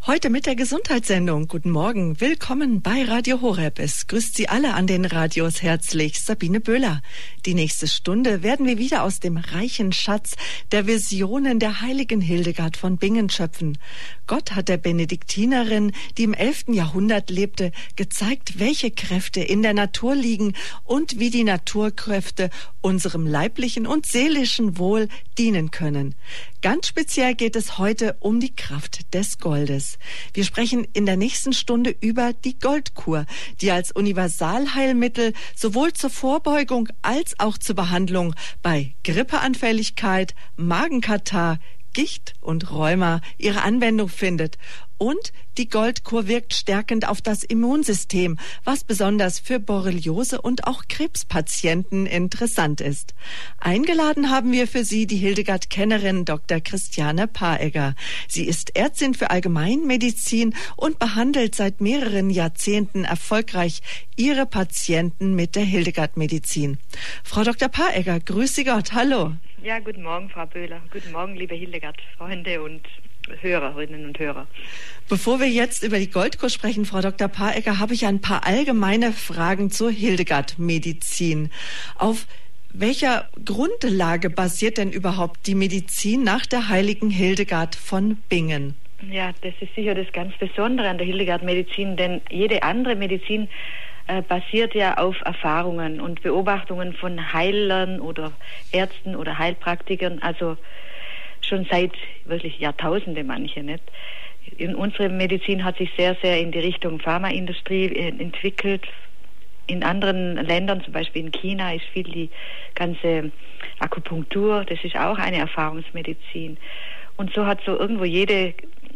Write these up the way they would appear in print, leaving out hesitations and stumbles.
Heute mit der Gesundheitssendung. Guten Morgen, willkommen bei Radio Horeb. Es grüßt Sie alle an den Radios herzlich, Sabine Böhler. Die nächste Stunde werden wir wieder aus dem reichen Schatz der Visionen der heiligen Hildegard von Bingen schöpfen. Gott hat der Benediktinerin, die im 11. Jahrhundert lebte, gezeigt, welche Kräfte in der Natur liegen und wie die Naturkräfte unserem leiblichen und seelischen Wohl dienen können. Ganz speziell geht es heute um die Kraft des Goldes. Wir sprechen in der nächsten Stunde über die Goldkur, die als Universalheilmittel sowohl zur Vorbeugung als auch zur Behandlung bei Grippeanfälligkeit, Magenkatarrh, Gicht und Rheuma ihre Anwendung findet. Und die Goldkur wirkt stärkend auf das Immunsystem, was besonders für Borreliose und auch Krebspatienten interessant ist. Eingeladen haben wir für Sie die Hildegard-Kennerin Dr. Christiane Paegger. Sie ist Ärztin für Allgemeinmedizin und behandelt seit mehreren Jahrzehnten erfolgreich ihre Patienten mit der Hildegard-Medizin. Frau Dr. Paegger, grüß Sie Gott, hallo. Ja, guten Morgen, Frau Böhler. Guten Morgen, liebe Hildegard-Freunde und Hörerinnen und Hörer. Bevor wir jetzt über die Goldkur sprechen, Frau Dr. Paegger, habe ich ein paar allgemeine Fragen zur Hildegard-Medizin. Auf welcher Grundlage basiert denn überhaupt die Medizin nach der heiligen Hildegard von Bingen? Ja, das ist sicher das ganz Besondere an der Hildegard-Medizin, denn jede andere Medizin basiert ja auf Erfahrungen und Beobachtungen von Heilern oder Ärzten oder Heilpraktikern, also schon seit wirklich Jahrtausende manche, nicht? Unsere Medizin hat sich sehr, sehr in die Richtung Pharmaindustrie entwickelt. In anderen Ländern, zum Beispiel in China, ist viel die ganze Akupunktur, das ist auch eine Erfahrungsmedizin. Und so hat so irgendwo jede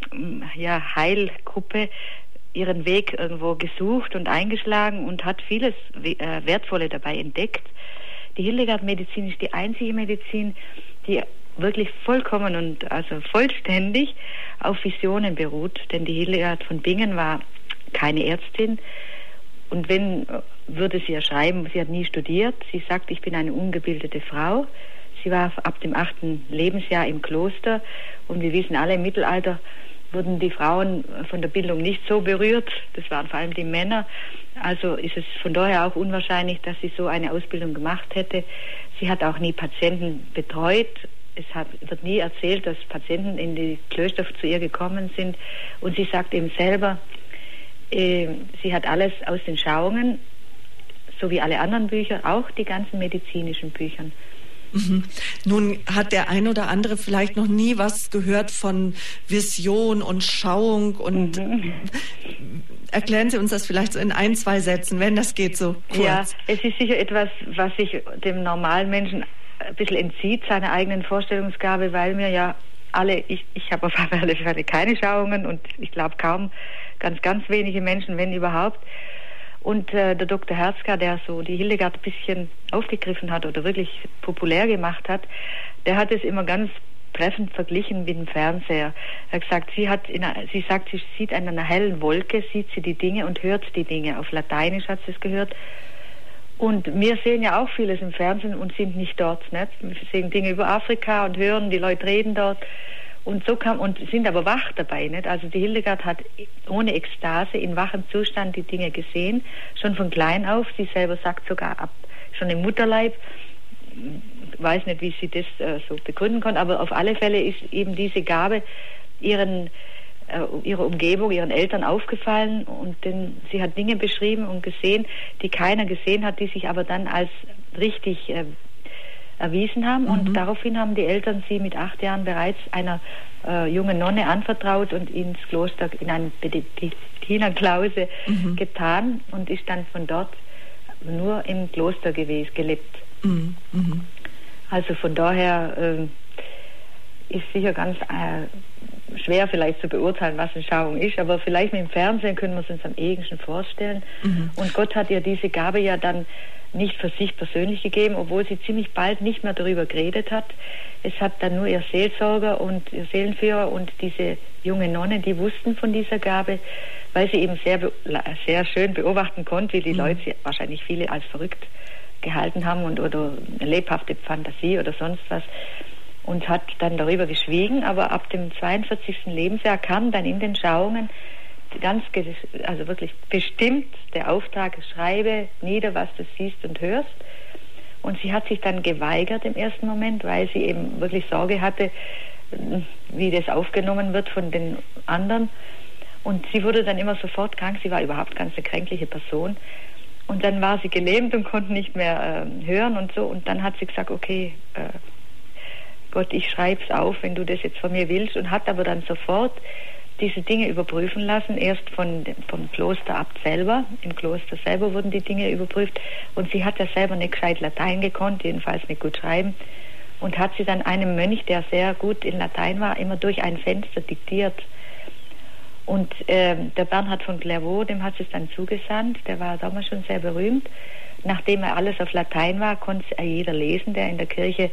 Heilgruppe ihren Weg irgendwo gesucht und eingeschlagen und hat vieles Wertvolle dabei entdeckt. Die Hildegard-Medizin ist die einzige Medizin, die wirklich vollkommen und also vollständig auf Visionen beruht, denn die Hildegard von Bingen war keine Ärztin und wenn, würde sie ja schreiben, sie hat nie studiert. Sie sagt, ich bin eine ungebildete Frau. Sie war ab dem 8. Lebensjahr im Kloster und wir wissen alle, im Mittelalter wurden die Frauen von der Bildung nicht so berührt, das waren vor allem die Männer, also ist es von daher auch unwahrscheinlich, dass sie so eine Ausbildung gemacht hätte. Sie hat auch nie Patienten betreut. Wird nie erzählt, dass Patienten in die Klöster zu ihr gekommen sind. Und sie sagt eben selber, sie hat alles aus den Schauungen, so wie alle anderen Bücher, auch die ganzen medizinischen Büchern. Mhm. Nun hat der ein oder andere vielleicht noch nie was gehört von Vision und Schauung und erklären Sie uns das vielleicht so in 1, 2 Sätzen, wenn das geht, so kurz. Ja, es ist sicher etwas, was sich dem normalen Menschen ein bisschen entzieht, seiner eigenen Vorstellungsgabe, weil wir ja alle, ich habe auf alle Fälle keine Schauungen und ich glaube kaum, ganz wenige Menschen, wenn überhaupt. Und der Dr. Herzka, der so die Hildegard ein bisschen aufgegriffen hat oder wirklich populär gemacht hat, der hat es immer ganz treffend verglichen mit dem Fernseher. Er hat gesagt, sie sagt, sie sieht in einer hellen Wolke, sieht sie die Dinge und hört die Dinge. Auf Lateinisch hat sie es gehört. Und wir sehen ja auch vieles im Fernsehen und sind nicht dort. Nicht? Wir sehen Dinge über Afrika und hören, die Leute reden dort. Und sind aber wach dabei. Nicht? Also die Hildegard hat ohne Ekstase in wachem Zustand die Dinge gesehen, schon von klein auf. Sie selber sagt sogar schon im Mutterleib. Ich weiß nicht, wie sie das so begründen kann, aber auf alle Fälle ist eben diese Gabe ihrer Umgebung, ihren Eltern aufgefallen und sie hat Dinge beschrieben und gesehen, die keiner gesehen hat, die sich aber dann als richtig erwiesen haben. Und daraufhin haben die Eltern sie mit 8 Jahren bereits einer jungen Nonne anvertraut und ins Kloster in eine Benediktinerklause getan und ist dann von dort nur im Kloster gelebt. Also von daher ist sicher ganz schwer vielleicht zu beurteilen, was eine Schauung ist, aber vielleicht mit dem Fernsehen können wir es uns am ehesten vorstellen. Und Gott hat ihr diese Gabe ja dann nicht für sich persönlich gegeben, obwohl sie ziemlich bald nicht mehr darüber geredet hat. Es hat dann nur ihr Seelsorger und ihr Seelenführer und diese junge Nonne, die wussten von dieser Gabe, weil sie eben sehr schön beobachten konnte, wie die Leute sie wahrscheinlich viele als verrückt gehalten haben oder eine lebhafte Fantasie oder sonst was. und hat dann darüber geschwiegen, aber ab dem 42. Lebensjahr kam dann in den Schauungen also wirklich bestimmt der Auftrag, schreibe nieder, was du siehst und hörst. Und sie hat sich dann geweigert im ersten Moment, weil sie eben wirklich Sorge hatte, wie das aufgenommen wird von den anderen. Und sie wurde dann immer sofort krank. Sie war überhaupt ganz eine kränkliche Person. Und dann war sie gelähmt und konnte nicht mehr hören und so. Und dann hat sie gesagt, okay, Gott, ich schreib's auf, wenn du das jetzt von mir willst. Und hat aber dann sofort diese Dinge überprüfen lassen, erst vom Klosterabt selber. Im Kloster selber wurden die Dinge überprüft. Und sie hat ja selber nicht gescheit Latein gekonnt, jedenfalls nicht gut schreiben. Und hat sie dann einem Mönch, der sehr gut in Latein war, immer durch ein Fenster diktiert. Und der Bernhard von Clairvaux, dem hat sie es dann zugesandt. Der war damals schon sehr berühmt. Nachdem er alles auf Latein war, konnte es jeder lesen, der in der Kirche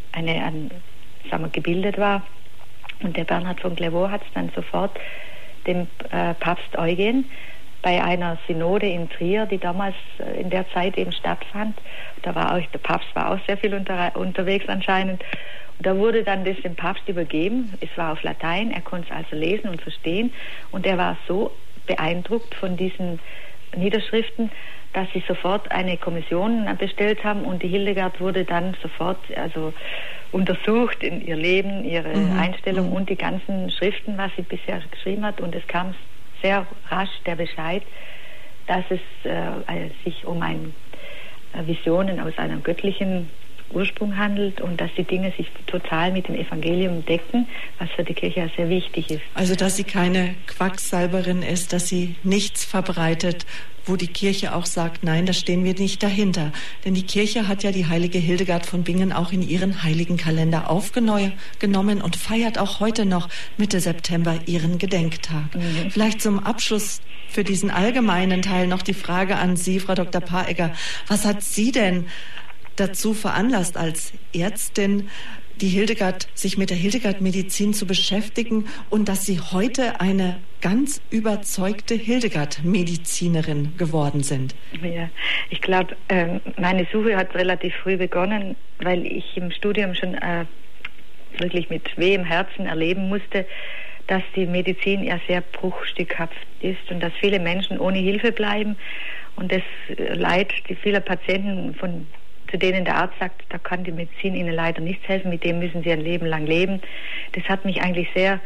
gebildet war. Und der Bernhard von Clairvaux hat es dann sofort dem Papst Eugen bei einer Synode in Trier, die damals in der Zeit eben stattfand. Der Papst war auch sehr viel unterwegs anscheinend. Und da wurde dann das dem Papst übergeben. Es war auf Latein, er konnte es also lesen und verstehen. Und er war so beeindruckt von diesen Niederschriften, dass sie sofort eine Kommission bestellt haben und die Hildegard wurde dann sofort untersucht in ihr Leben, ihre Einstellung und die ganzen Schriften, was sie bisher geschrieben hat. Und es kam sehr rasch der Bescheid, dass es sich um Visionen aus einem göttlichen Ursprung handelt und dass die Dinge sich total mit dem Evangelium decken, was für die Kirche ja sehr wichtig ist. Also dass sie keine Quacksalberin ist, dass sie nichts verbreitet, wo die Kirche auch sagt, nein, da stehen wir nicht dahinter. Denn die Kirche hat ja die heilige Hildegard von Bingen auch in ihren heiligen Kalender aufgenommen und feiert auch heute noch Mitte September ihren Gedenktag. Vielleicht zum Abschluss für diesen allgemeinen Teil noch die Frage an Sie, Frau Dr. Paegger. Was hat Sie denn dazu veranlasst, als Ärztin sich mit der Hildegard-Medizin zu beschäftigen und dass Sie heute eine ganz überzeugte Hildegard-Medizinerin geworden sind? Ja, ich glaube, meine Suche hat relativ früh begonnen, weil ich im Studium schon wirklich mit wehem Herzen erleben musste, dass die Medizin ja sehr bruchstückhaft ist und dass viele Menschen ohne Hilfe bleiben und das Leid vieler Patienten, zu denen der Arzt sagt, da kann die Medizin ihnen leider nichts helfen, mit dem müssen sie ein Leben lang leben. Das hat mich eigentlich sehr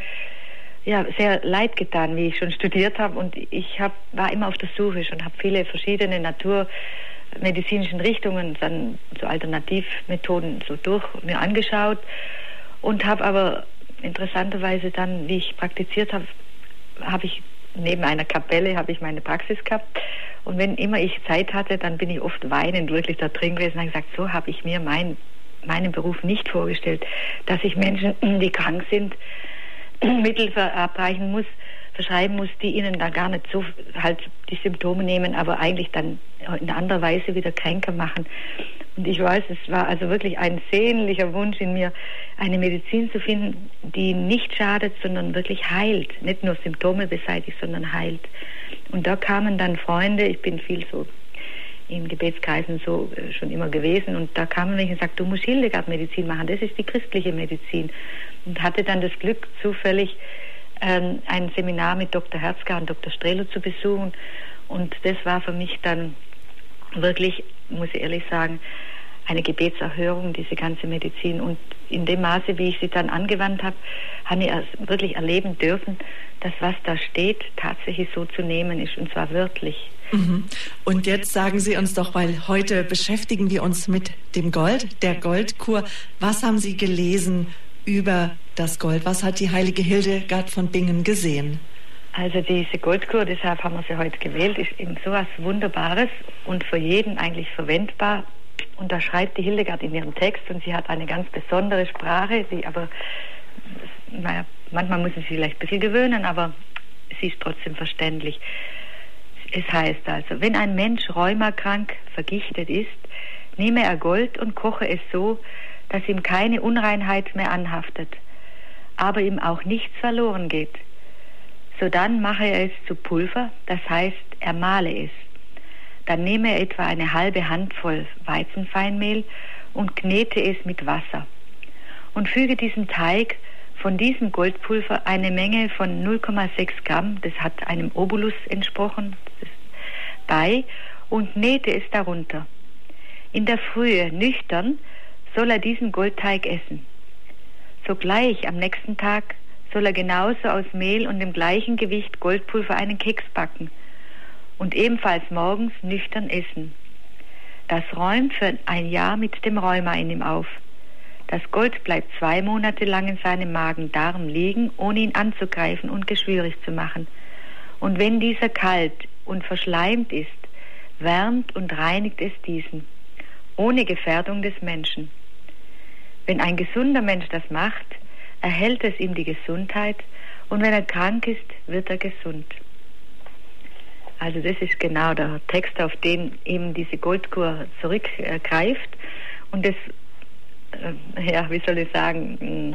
leid getan, wie ich schon studiert habe. Und ich war immer auf der Suche und habe viele verschiedene naturmedizinischen Richtungen, dann so Alternativmethoden mir angeschaut und habe aber interessanterweise dann, wie ich praktiziert habe, habe ich neben einer Kapelle meine Praxis gehabt. Und wenn immer ich Zeit hatte, dann bin ich oft weinend wirklich da drin gewesen und habe gesagt, so habe ich mir meinen Beruf nicht vorgestellt, dass ich Menschen, die krank sind, Mittel verschreiben muss, die ihnen da gar nicht so die Symptome nehmen, aber eigentlich dann in anderer Weise wieder kränker machen. Und ich weiß, es war also wirklich ein sehnlicher Wunsch in mir, eine Medizin zu finden, die nicht schadet, sondern wirklich heilt. Nicht nur Symptome beseitigt, sondern heilt. Und da kamen dann Freunde, ich bin viel so in Gebetskreisen so schon immer gewesen, und da kamen welche und sagten, du musst Hildegard-Medizin machen, das ist die christliche Medizin. Und hatte dann das Glück, zufällig ein Seminar mit Dr. Herzgar und Dr. Strehler zu besuchen. Und das war für mich dann wirklich, muss ich ehrlich sagen, eine Gebetserhörung, diese ganze Medizin. Und in dem Maße, wie ich sie dann angewandt habe, habe ich wirklich erleben dürfen, dass was da steht, tatsächlich so zu nehmen ist, und zwar wörtlich. Und jetzt sagen Sie uns doch, weil heute beschäftigen wir uns mit dem Gold, der Goldkur. Was haben Sie gelesen über das Gold? Was hat die heilige Hildegard von Bingen gesehen? Also diese Goldkur, deshalb haben wir sie heute gewählt, ist eben so was Wunderbares und für jeden eigentlich verwendbar. Und da schreibt die Hildegard in ihrem Text, und sie hat eine ganz besondere Sprache, die aber, manchmal muss sie sich vielleicht ein bisschen gewöhnen, aber sie ist trotzdem verständlich. Es heißt also, wenn ein Mensch rheumakrank vergiftet ist, nehme er Gold und koche es so, dass ihm keine Unreinheit mehr anhaftet, aber ihm auch nichts verloren geht. Sodann mache er es zu Pulver, das heißt, er mahle es. Dann nehme er etwa eine halbe Handvoll Weizenfeinmehl und knete es mit Wasser. und füge diesem Teig von diesem Goldpulver eine Menge von 0,6 Gramm, das hat einem Obolus entsprochen, bei und nähte es darunter. In der Frühe, nüchtern, soll er diesen Goldteig essen. Sogleich am nächsten Tag soll er genauso aus Mehl und dem gleichen Gewicht Goldpulver einen Keks backen und ebenfalls morgens nüchtern essen. Das räumt für ein Jahr mit dem Rheuma in ihm auf. Das Gold bleibt 2 Monate lang in seinem Magen-Darm liegen, ohne ihn anzugreifen und geschwürig zu machen. Und wenn dieser kalt und verschleimt ist, wärmt und reinigt es diesen, ohne Gefährdung des Menschen. Wenn ein gesunder Mensch das macht, erhält es ihm die Gesundheit, und wenn er krank ist, wird er gesund. Also das ist genau der Text, auf den eben diese Goldkur zurückgreift. Und das, wie soll ich sagen,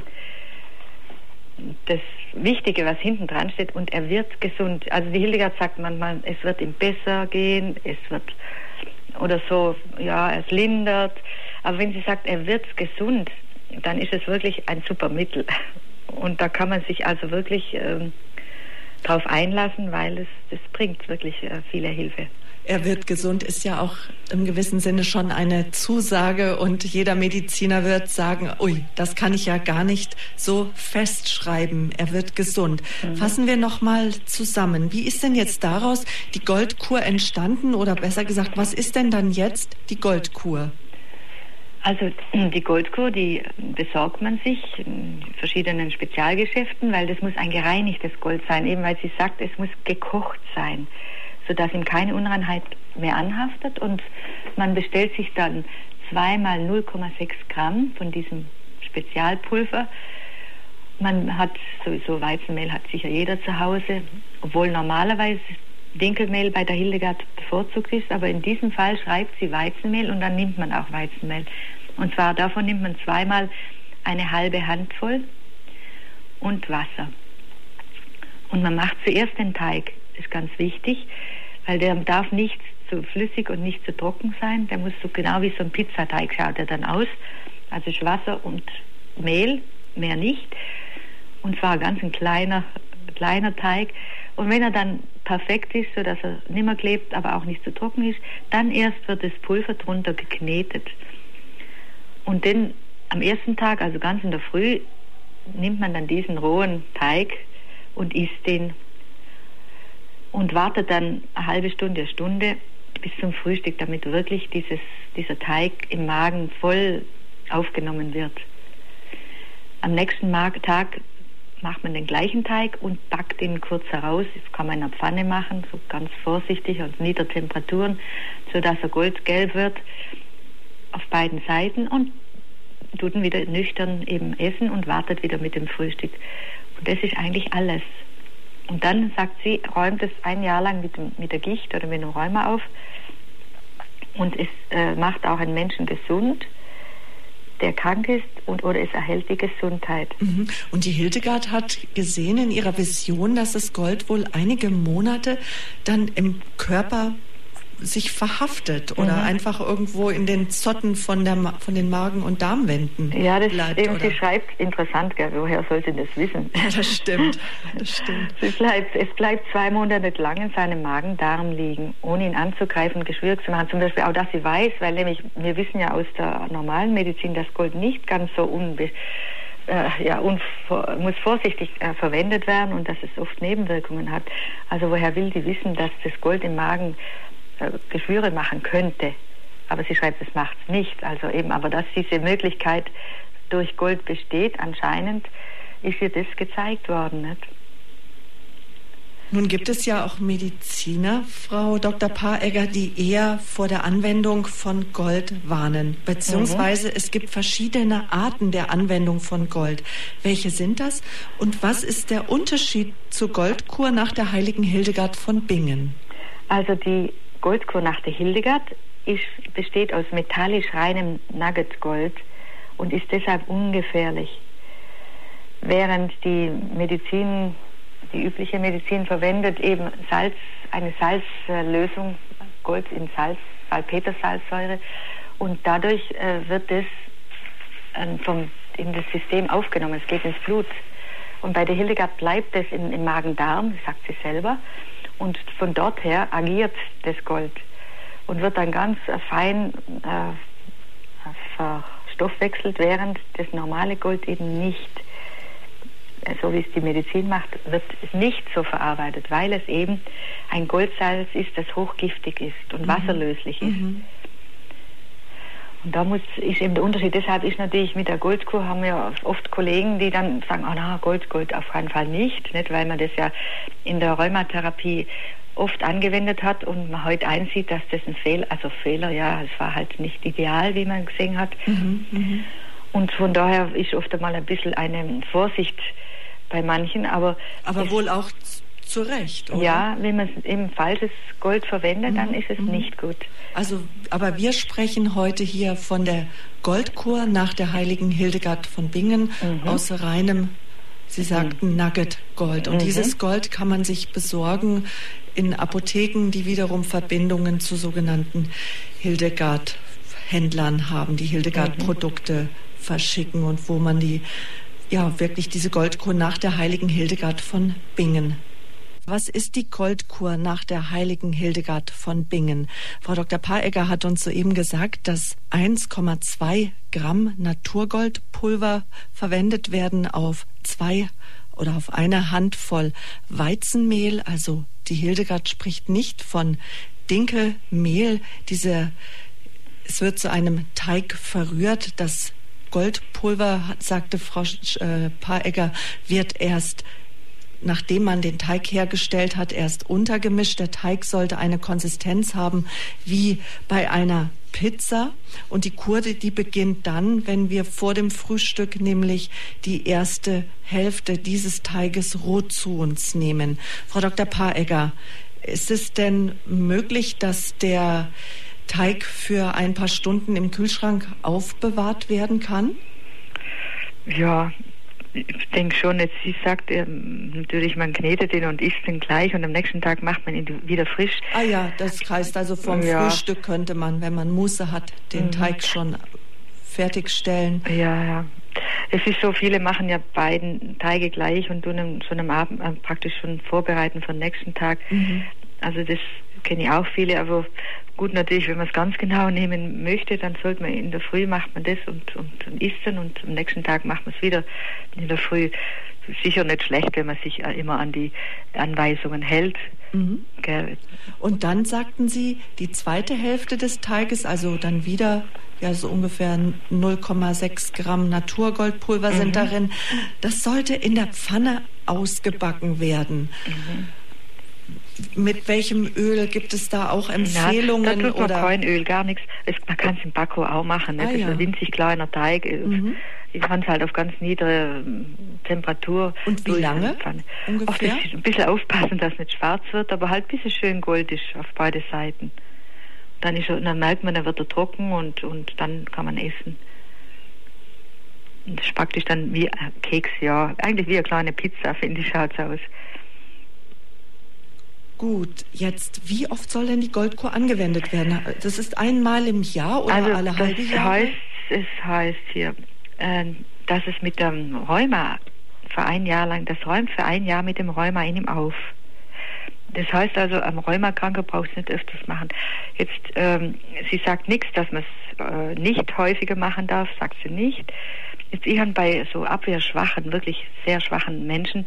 das Wichtige, was hinten dran steht, und er wird gesund. Also die Hildegard sagt manchmal, es wird ihm besser gehen, es wird, oder so, ja, es lindert. Aber wenn sie sagt, er wird gesund, dann ist es wirklich ein super Mittel. Und da kann man sich also wirklich drauf einlassen, weil das bringt wirklich viele Hilfe. Er wird gesund ist ja auch im gewissen Sinne schon eine Zusage, und jeder Mediziner wird sagen, ui, das kann ich ja gar nicht so festschreiben, er wird gesund. Fassen wir nochmal zusammen. Wie ist denn jetzt daraus die Goldkur entstanden, oder besser gesagt, was ist denn dann jetzt die Goldkur? Also die Goldkur, die besorgt man sich in verschiedenen Spezialgeschäften, weil das muss ein gereinigtes Gold sein, eben weil sie sagt, es muss gekocht sein, sodass ihm keine Unreinheit mehr anhaftet, und man bestellt sich dann 2 mal 0,6 Gramm von diesem Spezialpulver. Man hat sowieso Weizenmehl, hat sicher jeder zu Hause, obwohl normalerweise Dinkelmehl bei der Hildegard bevorzugt ist, aber in diesem Fall schreibt sie Weizenmehl, und dann nimmt man auch Weizenmehl. Und zwar davon nimmt man 2 mal eine halbe Handvoll und Wasser. Und man macht zuerst den Teig, ist ganz wichtig, weil der darf nicht zu flüssig und nicht zu trocken sein. Der muss so genau wie so ein Pizzateig schaut er dann aus. Also ist Wasser und Mehl, mehr nicht. Und zwar ganz ein kleiner Teig. Und wenn er dann perfekt ist, sodass er nicht mehr klebt, aber auch nicht zu trocken ist, dann erst wird das Pulver drunter geknetet. Und dann am ersten Tag, also ganz in der Früh, nimmt man dann diesen rohen Teig und isst den und wartet dann eine halbe Stunde, eine Stunde bis zum Frühstück, damit wirklich dieser Teig im Magen voll aufgenommen wird. Am nächsten Tag macht man den gleichen Teig und backt ihn kurz heraus. Das kann man in einer Pfanne machen, so ganz vorsichtig und niedriger Temperaturen, sodass er goldgelb wird auf beiden Seiten, und tut ihn wieder nüchtern eben essen und wartet wieder mit dem Frühstück. Und das ist eigentlich alles. Und dann, sagt sie, räumt es ein Jahr lang mit der Gicht oder mit dem Rheuma auf, und es macht auch einen Menschen gesund, der krank ist, oder es erhält die Gesundheit. Und die Hildegard hat gesehen in ihrer Vision, dass das Gold wohl einige Monate dann im Körper sich verhaftet oder einfach irgendwo in den Zotten von den Magen- und Darmwänden bleibt. Eben, sie schreibt, interessant, gell, woher sollte das wissen? Ja, das stimmt. Es bleibt 2 Monate lang in seinem Magen-Darm liegen, ohne ihn anzugreifen und geschwürig zu machen. Zum Beispiel auch, dass sie weiß, weil nämlich wir wissen ja aus der normalen Medizin, dass Gold nicht ganz so muss vorsichtig verwendet werden, und dass es oft Nebenwirkungen hat. Also woher will die wissen, dass das Gold im Magen Geschwüre machen könnte? Aber sie schreibt, es macht es nicht. Also eben, aber dass diese Möglichkeit durch Gold besteht, anscheinend ist ihr das gezeigt worden. Nicht? Nun gibt es ja auch Mediziner, Frau Dr. Paregger, die eher vor der Anwendung von Gold warnen. Beziehungsweise es gibt verschiedene Arten der Anwendung von Gold. Welche sind das? Und was ist der Unterschied zur Goldkur nach der heiligen Hildegard von Bingen? Also die Goldkur nach der Hildegard besteht aus metallisch reinem Nuggetgold und ist deshalb ungefährlich. Während die übliche Medizin verwendet eben eine Salzlösung, Gold in Salz, Salpetersalzsäure, und dadurch wird es vom in das System aufgenommen, es geht ins Blut. Und bei der Hildegard bleibt es im Magen-Darm, sagt sie selber, und von dort her agiert das Gold und wird dann ganz fein verstoffwechselt, während das normale Gold eben nicht, so wie es die Medizin macht, wird es nicht so verarbeitet, weil es eben ein Goldsalz ist, das hochgiftig ist und wasserlöslich ist. Und da ist eben der Unterschied. Deshalb ist natürlich mit der Goldkur, haben wir oft Kollegen, die dann sagen, Gold auf keinen Fall nicht, weil man das ja in der Rheumatherapie oft angewendet hat und man heute einsieht, dass das ein Fehler, es war halt nicht ideal, wie man gesehen hat. Und von daher ist oft einmal ein bisschen eine Vorsicht bei manchen, aber wohl auch zu Recht, oder? Ja, wenn man eben falsches Gold verwendet, dann ist es nicht gut. Also, aber wir sprechen heute hier von der Goldkur nach der heiligen Hildegard von Bingen aus reinem, Sie sagten, Nugget-Gold. Und dieses Gold kann man sich besorgen in Apotheken, die wiederum Verbindungen zu sogenannten Hildegard-Händlern haben, die Hildegard-Produkte verschicken und wo man wirklich diese Goldkur nach der heiligen Hildegard von Bingen. Was ist die Goldkur nach der heiligen Hildegard von Bingen? Frau Dr. Paegger hat uns soeben gesagt, dass 1,2 Gramm Naturgoldpulver verwendet werden auf 2 oder auf eine Handvoll Weizenmehl. Also die Hildegard spricht nicht von Dinkelmehl. Es wird zu einem Teig verrührt. Das Goldpulver, sagte Frau Paegger, wird erst, nachdem man den Teig hergestellt hat, erst untergemischt. Der Teig sollte eine Konsistenz haben wie bei einer Pizza. Und die Kur, die beginnt dann, wenn wir vor dem Frühstück nämlich die erste Hälfte dieses Teiges roh zu uns nehmen. Frau Dr. Paegger, ist es denn möglich, dass der Teig für ein paar Stunden im Kühlschrank aufbewahrt werden kann? Ja, ich denke schon, jetzt sie sagt, natürlich, man knetet ihn und isst ihn gleich und am nächsten Tag macht man ihn wieder frisch. Ah ja, das heißt also vom Frühstück könnte man, wenn man Muße hat, den Teig schon fertigstellen. Ja. Es ist so, viele machen ja beiden Teige gleich und tun ihn schon am Abend praktisch schon vorbereiten für den nächsten Tag. Also das kenne ich auch viele, aber gut, natürlich, wenn man es ganz genau nehmen möchte, dann sollte man in der Früh macht man das und isst es und am nächsten Tag macht man es wieder in der Früh. Sicher nicht schlecht, wenn man sich immer an die Anweisungen hält. Und dann sagten Sie, die zweite Hälfte des Teiges, also dann wieder so ungefähr 0,6 Gramm Naturgoldpulver sind darin. Das sollte in der Pfanne ausgebacken werden. Mit welchem Öl gibt es da auch Empfehlungen? Da tut man kein Öl, gar nichts. Man kann es im Backo auch machen. Das ist ein winzig kleiner Teig. Ich kann es halt auf ganz niedere Temperatur. Und wie lange ungefähr? Das ist ein bisschen aufpassen, dass es nicht schwarz wird, aber halt bis es schön goldig auf beide Seiten. Dann merkt man, dann wird er trocken und dann kann man essen. Und das ist praktisch dann wie ein Keks, eigentlich wie eine kleine Pizza, finde ich, schaut es aus. Gut, jetzt, wie oft soll denn die Goldkur angewendet werden? Das ist einmal im Jahr oder also alle halbe Jahre? Es heißt hier, dass es mit dem Rheuma für ein Jahr lang, das räumt für ein Jahr mit dem Rheuma in ihm auf. Das heißt also, am Rheumakranker braucht es nicht öfters machen. Jetzt, sie sagt nichts, dass man es nicht häufiger machen darf, sagt sie nicht. Jetzt, ich habe bei so abwehrschwachen, wirklich sehr schwachen Menschen,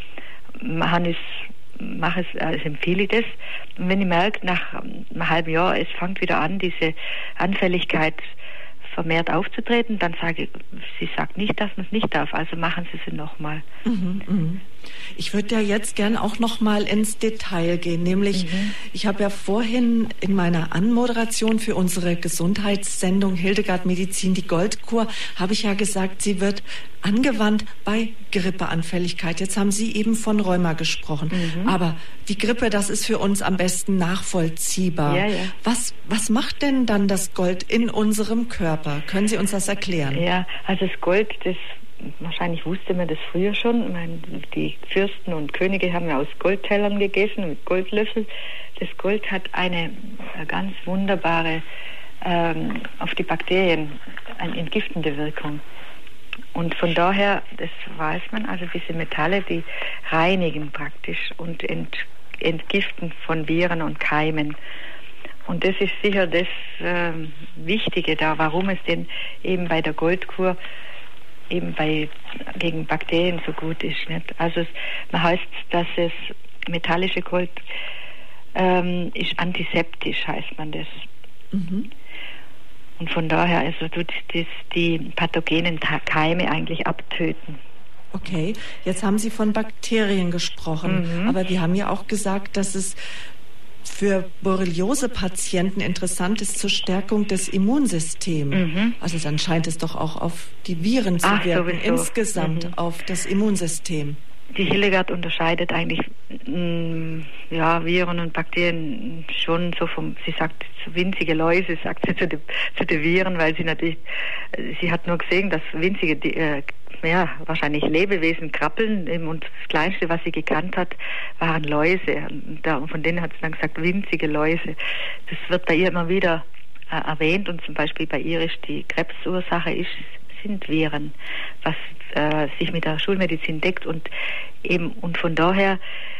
empfehle ich das. Und wenn ich merke, nach einem halben Jahr, es fängt wieder an, diese Anfälligkeit vermehrt aufzutreten, dann sage ich, sie sagt nicht, dass man es nicht darf, also machen Sie es nochmal. Ich würde ja jetzt gern auch noch mal ins Detail gehen, nämlich ich habe ja vorhin in meiner Anmoderation für unsere Gesundheitssendung Hildegard Medizin, die Goldkur, habe ich ja gesagt, sie wird angewandt bei Grippeanfälligkeit. Jetzt haben Sie eben von Rheuma gesprochen, aber die Grippe, das ist für uns am besten nachvollziehbar. Ja. Was macht denn dann das Gold in unserem Körper? Können Sie uns das erklären? Ja, also das Gold, wahrscheinlich wusste man das früher schon. Ich meine, die Fürsten und Könige haben ja aus Goldtellern gegessen, mit Goldlöffeln. Das Gold hat eine ganz wunderbare, auf die Bakterien eine entgiftende Wirkung. Und von daher, das weiß man, also diese Metalle, die reinigen praktisch und entgiften von Viren und Keimen. Und das ist sicher das Wichtige da, warum es denn eben bei der Goldkur eben gegen Bakterien so gut ist. Nicht? Also man heißt, dass es metallische Gold ist antiseptisch, heißt man das. Mhm. Und von daher also tut das die pathogenen Keime eigentlich abtöten. Okay, jetzt haben Sie von Bakterien gesprochen, aber wir haben ja auch gesagt, dass es für Borreliose-Patienten interessant ist zur Stärkung des Immunsystems. Also dann scheint es doch auch auf die Viren zu wirken, sowieso. Insgesamt auf das Immunsystem. Die Hildegard unterscheidet eigentlich Viren und Bakterien schon so sie sagt so winzige Läuse, sagt sie zu den Viren, weil sie hat nur gesehen, dass winzige wahrscheinlich Lebewesen krabbeln und das Kleinste, was sie gekannt hat, waren Läuse. Und von denen hat sie dann gesagt, winzige Läuse. Das wird bei ihr immer wieder erwähnt und zum Beispiel bei ihr ist die Krebsursache sind Viren, was sich mit der Schulmedizin deckt und von daher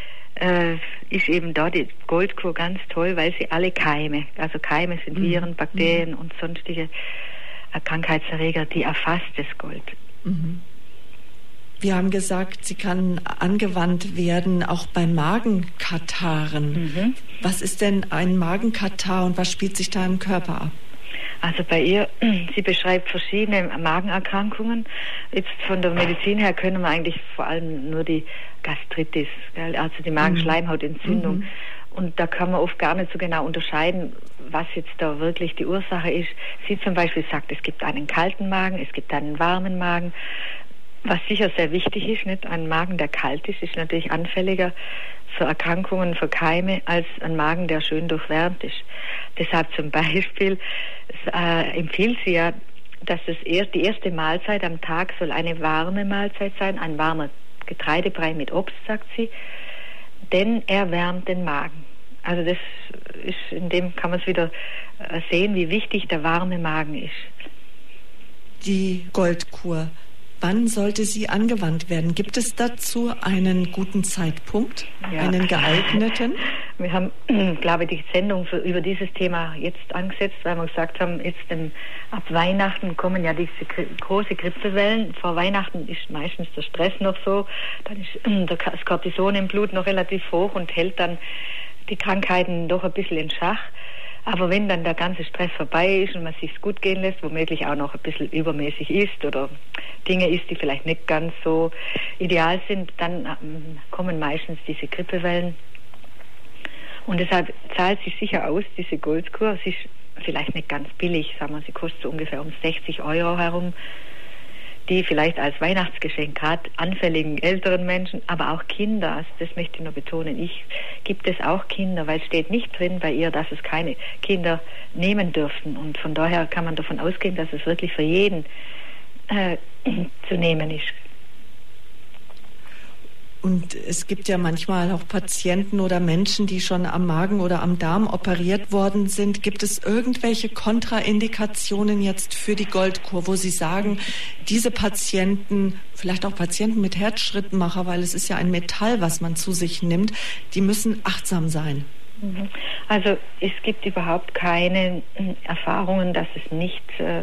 ist eben da die Goldkur ganz toll, weil sie alle Keime sind Viren, Bakterien und sonstige Krankheitserreger, die erfasst das Gold. Wir haben gesagt, sie kann angewandt werden auch bei Magenkataren. Was ist denn ein Magenkatar und was spielt sich da im Körper ab? Also bei ihr, sie beschreibt verschiedene Magenerkrankungen. Jetzt von der Medizin her können wir eigentlich vor allem nur die Gastritis, also die Magenschleimhautentzündung. Und da kann man oft gar nicht so genau unterscheiden, was jetzt da wirklich die Ursache ist. Sie zum Beispiel sagt, es gibt einen kalten Magen, es gibt einen warmen Magen. Was sicher sehr wichtig ist, nicht? Ein Magen, der kalt ist natürlich anfälliger für Erkrankungen, für Keime, als ein Magen, der schön durchwärmt ist. Deshalb zum Beispiel empfiehlt sie ja, dass die erste Mahlzeit am Tag soll eine warme Mahlzeit sein, ein warmer Getreidebrei mit Obst, sagt sie, denn er wärmt den Magen. Also das ist, in dem kann man es wieder sehen, wie wichtig der warme Magen ist. Die Goldkur. Wann sollte sie angewandt werden? Gibt es dazu einen guten Zeitpunkt, einen geeigneten? Wir haben, glaube ich, die Sendung über dieses Thema jetzt angesetzt, weil wir gesagt haben, ab Weihnachten kommen ja diese große Grippewellen. Vor Weihnachten ist meistens der Stress noch so, dann ist das Cortison im Blut noch relativ hoch und hält dann die Krankheiten doch ein bisschen in Schach. Aber wenn dann der ganze Stress vorbei ist und man sich's gut gehen lässt, womöglich auch noch ein bisschen übermäßig isst oder Dinge isst, die vielleicht nicht ganz so ideal sind, dann kommen meistens diese Grippewellen. Und deshalb zahlt sich sicher aus, diese Goldkur. Sie ist vielleicht nicht ganz billig, sagen wir, sie kostet so ungefähr um 60 € herum, die vielleicht als Weihnachtsgeschenk gerade anfälligen älteren Menschen, aber auch Kinder, also das möchte ich nur betonen, gibt es auch Kinder, weil es steht nicht drin bei ihr, dass es keine Kinder nehmen dürfen. Und von daher kann man davon ausgehen, dass es wirklich für jeden zu nehmen ist. Und es gibt ja manchmal auch Patienten oder Menschen, die schon am Magen oder am Darm operiert worden sind. Gibt es irgendwelche Kontraindikationen jetzt für die Goldkur, wo Sie sagen, diese Patienten, vielleicht auch Patienten mit Herzschrittmacher, weil es ist ja ein Metall, was man zu sich nimmt, die müssen achtsam sein? Also es gibt überhaupt keine Erfahrungen, dass es nicht,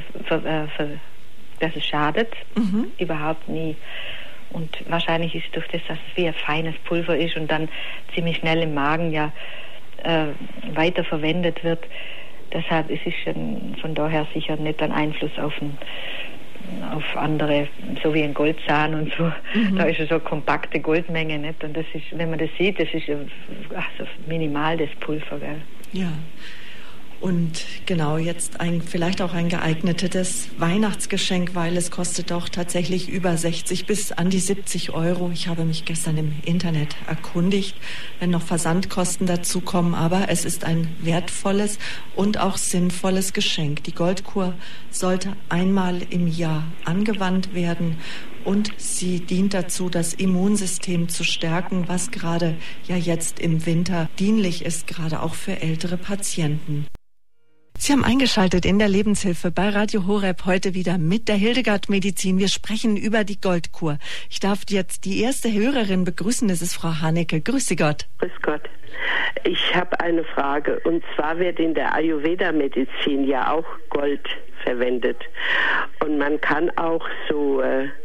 dass es schadet. Überhaupt nie. Und wahrscheinlich ist durch das, dass es wie ein feines Pulver ist und dann ziemlich schnell im Magen weiter verwendet wird. Deshalb ist es von daher sicher nicht ein Einfluss auf andere, so wie ein Goldzahn und so. Da ist ja so eine kompakte Goldmenge, nicht? Und das ist, wenn man das sieht, das ist minimal das Pulver, gell? Ja. Und genau, jetzt vielleicht auch ein geeignetes Weihnachtsgeschenk, weil es kostet doch tatsächlich über 60 bis an die 70 €. Ich habe mich gestern im Internet erkundigt, wenn noch Versandkosten dazukommen. Aber es ist ein wertvolles und auch sinnvolles Geschenk. Die Goldkur sollte einmal im Jahr angewandt werden und sie dient dazu, das Immunsystem zu stärken, was gerade ja jetzt im Winter dienlich ist, gerade auch für ältere Patienten. Sie haben eingeschaltet in der Lebenshilfe bei Radio Horeb, heute wieder mit der Hildegard Medizin. Wir sprechen über die Goldkur. Ich darf jetzt die erste Hörerin begrüßen, das ist Frau Haneke. Grüße Gott. Grüß Gott. Ich habe eine Frage, und zwar wird in der Ayurveda-Medizin ja auch Gold verwendet. Und man kann auch so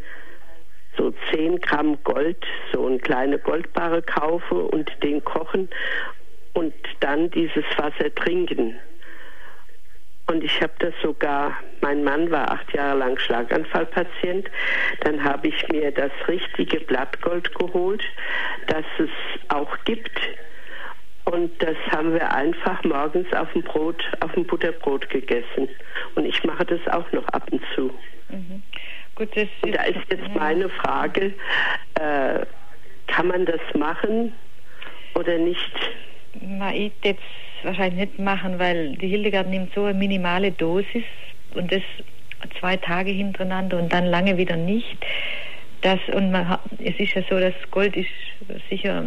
10 Gramm Gold, so eine kleine Goldbarre kaufen und den kochen und dann dieses Wasser trinken. Und ich habe das sogar, mein Mann war 8 Jahre lang Schlaganfallpatient, dann habe ich mir das richtige Blattgold geholt, das es auch gibt. Und das haben wir einfach morgens auf dem Butterbrot gegessen. Und ich mache das auch noch ab und zu. Mhm. Gut, und da ist jetzt meine Frage, kann man das machen oder nicht? Ich jetzt wahrscheinlich nicht machen, weil die Hildegard nimmt so eine minimale Dosis und das 2 Tage hintereinander und dann lange wieder nicht. Es ist ja so, das Gold ist sicher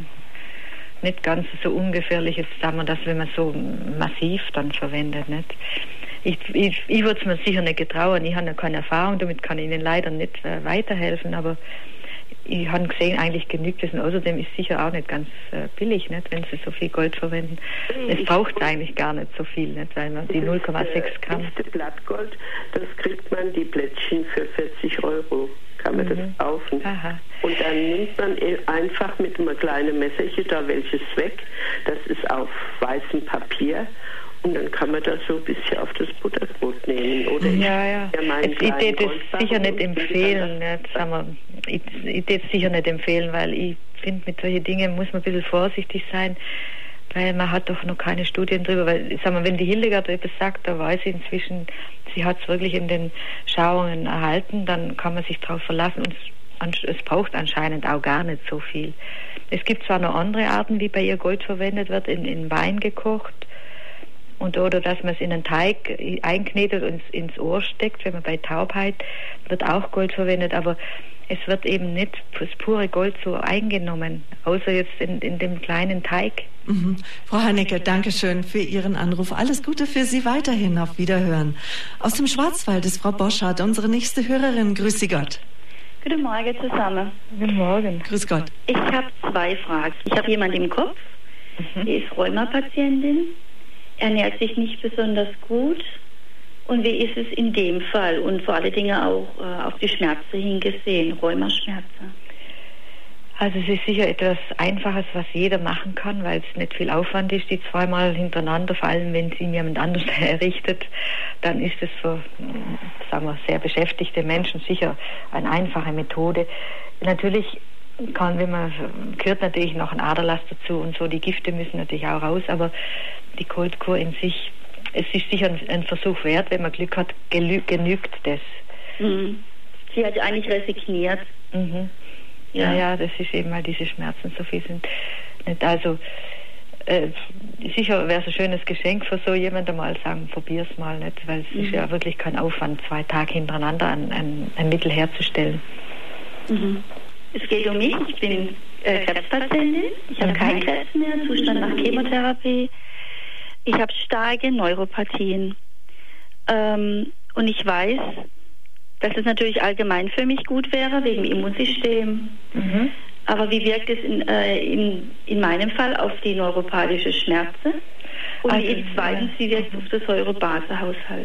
nicht ganz so ungefährlich, sagen wir das, wenn man so massiv dann verwendet. Nicht? Ich würde es mir sicher nicht getrauen. Ich habe ja keine Erfahrung, damit kann ich Ihnen leider nicht weiterhelfen, aber ich habe gesehen, eigentlich genügt es und außerdem ist sicher auch nicht ganz billig, nicht, wenn Sie so viel Gold verwenden. Es braucht eigentlich gar nicht so viel, nicht, weil man die 0,6 Gramm. Das Blattgold, das kriegt man, die Plättchen für 40 € kann man das kaufen. Aha. Und dann nimmt man einfach mit einem kleinen Messerchen da welches weg, das ist auf weißem Papier. Und dann kann man das so ein bisschen auf das Butterbrot nehmen, oder? Ja. Ich würde das sicher nicht empfehlen. Ich würde es sicher nicht empfehlen, weil ich finde, mit solchen Dingen muss man ein bisschen vorsichtig sein, weil man hat doch noch keine Studien drüber. Weil, wenn die Hildegard etwas sagt, da weiß ich inzwischen, sie hat es wirklich in den Schauungen erhalten, dann kann man sich darauf verlassen und es braucht anscheinend auch gar nicht so viel. Es gibt zwar noch andere Arten, wie bei ihr Gold verwendet wird, in Wein gekocht, oder dass man es in einen Teig einknetet und ins Ohr steckt, wenn man bei Taubheit, wird auch Gold verwendet, aber es wird eben nicht das pure Gold so eingenommen, außer jetzt in dem kleinen Teig. Mhm. Frau Haneke, danke schön für Ihren Anruf. Alles Gute für Sie weiterhin. Auf Wiederhören. Aus dem Schwarzwald ist Frau Boschardt, unsere nächste Hörerin. Grüß Sie Gott. Guten Morgen zusammen. Guten Morgen. Grüß Gott. Ich habe 2 Fragen. Ich habe jemanden im Kopf, die ist Rheuma-Patientin, ernährt sich nicht besonders gut. Und wie ist es in dem Fall? Und vor allen Dingen auch auf die Schmerzen hingesehen, Rheumaschmerzen. Also es ist sicher etwas Einfaches, was jeder machen kann, weil es nicht viel Aufwand ist, die 2-mal hintereinander, vor allem wenn es ihm jemand anders errichtet, dann ist es für, sehr beschäftigte Menschen sicher eine einfache Methode. Natürlich gehört natürlich noch ein Aderlass dazu und so, die Gifte müssen natürlich auch raus, aber die Goldkur in sich, es ist sicher ein Versuch wert, wenn man Glück hat, genügt das. Mhm. Sie hat eigentlich resigniert. Mhm. Ja, das ist eben, weil diese Schmerzen so viel sind. Also sicher wäre es ein schönes Geschenk für so jemanden, mal sagen, probier's mal nicht, weil es ist ja wirklich kein Aufwand, 2 Tage hintereinander ein Mittel herzustellen. Mhm. Es geht um mich, ich bin Krebspatientin, ich habe keinen Krebs mehr, Zustand nach Chemotherapie. Ich habe starke Neuropathien. Und ich weiß, dass es natürlich allgemein für mich gut wäre, wegen dem Immunsystem. Mhm. Aber wie wirkt es in meinem Fall auf die neuropathische Schmerzen? Und zweitens, wie wirkt es auf den Säurebasehaushalt?